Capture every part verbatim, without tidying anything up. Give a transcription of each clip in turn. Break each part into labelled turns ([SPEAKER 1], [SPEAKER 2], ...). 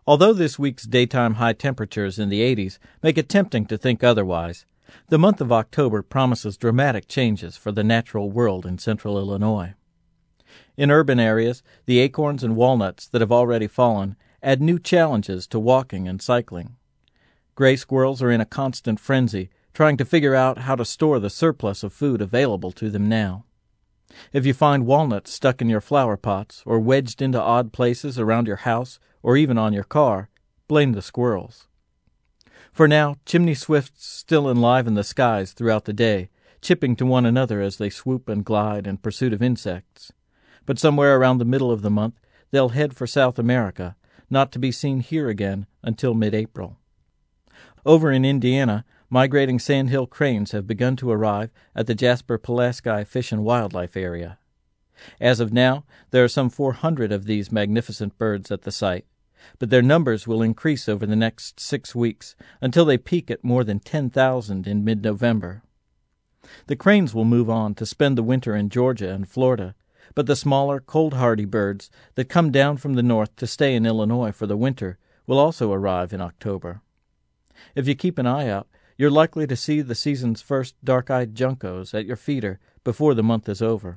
[SPEAKER 1] Although this week's daytime high temperatures in the eighties make it tempting to think otherwise, the month of October promises dramatic changes for the natural world in central Illinois. In urban areas, the acorns and walnuts that have already fallen add new challenges to walking and cycling. Gray squirrels are in a constant frenzy, trying to figure out how to store the surplus of food available to them now. If you find walnuts stuck in your flower pots or wedged into odd places around your house or even on your car, blame the squirrels. For now, chimney swifts still enliven the skies throughout the day, chipping to one another as they swoop and glide in pursuit of insects. But somewhere around the middle of the month, they'll head for South America, not to be seen here again until mid-April. Over in Indiana, migrating sandhill cranes have begun to arrive at the Jasper-Pulaski Fish and Wildlife Area. As of now, there are some four hundred of these magnificent birds at the site, but their numbers will increase over the next six weeks until they peak at more than ten thousand in mid-November. The cranes will move on to spend the winter in Georgia and Florida, but the smaller, cold-hardy birds that come down from the north to stay in Illinois for the winter will also arrive in October. If you keep an eye out, you're likely to see the season's first dark-eyed juncos at your feeder before the month is over.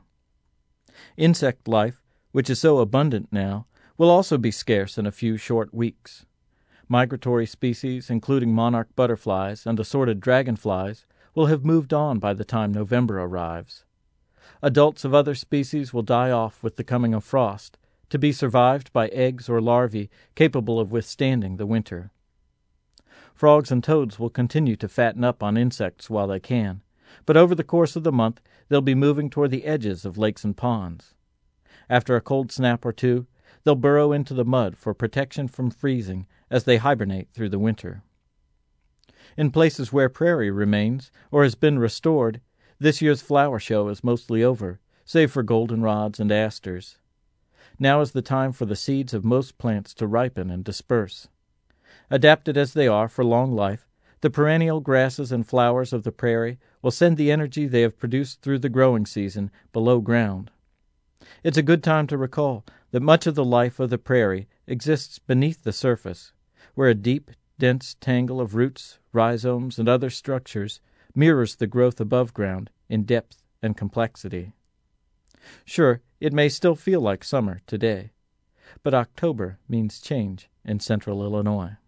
[SPEAKER 1] Insect life, which is so abundant now, will also be scarce in a few short weeks. Migratory species, including monarch butterflies and assorted dragonflies, will have moved on by the time November arrives. Adults of other species will die off with the coming of frost, to be survived by eggs or larvae capable of withstanding the winter. Frogs and toads will continue to fatten up on insects while they can, but over the course of the month they'll be moving toward the edges of lakes and ponds. After a cold snap or two, they'll burrow into the mud for protection from freezing as they hibernate through the winter. In places where prairie remains or has been restored, this year's flower show is mostly over, save for goldenrods and asters. Now is the time for the seeds of most plants to ripen and disperse. Adapted as they are for long life, the perennial grasses and flowers of the prairie will send the energy they have produced through the growing season below ground. It's a good time to recall that much of the life of the prairie exists beneath the surface, where a deep, dense tangle of roots, rhizomes, and other structures mirrors the growth above ground in depth and complexity. Sure, it may still feel like summer today, but October means change in central Illinois.